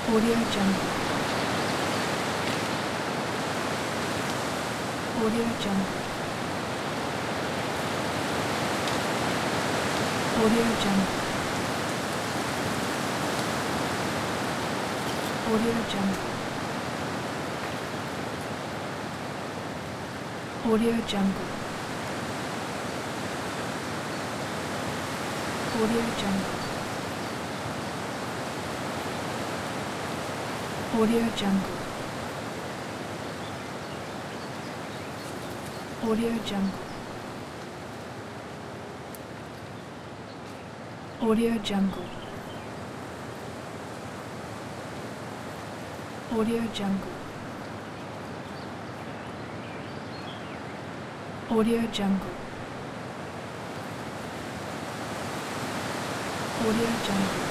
Audio Jungle. Audio Jungle. Audio Jungle. Audio Jungle. Audio Jungle. Audio Jungle. Audio Jungle. Audio Jungle. Audio Jungle. Audio Jungle. Audio Jungle. Audio Jungle.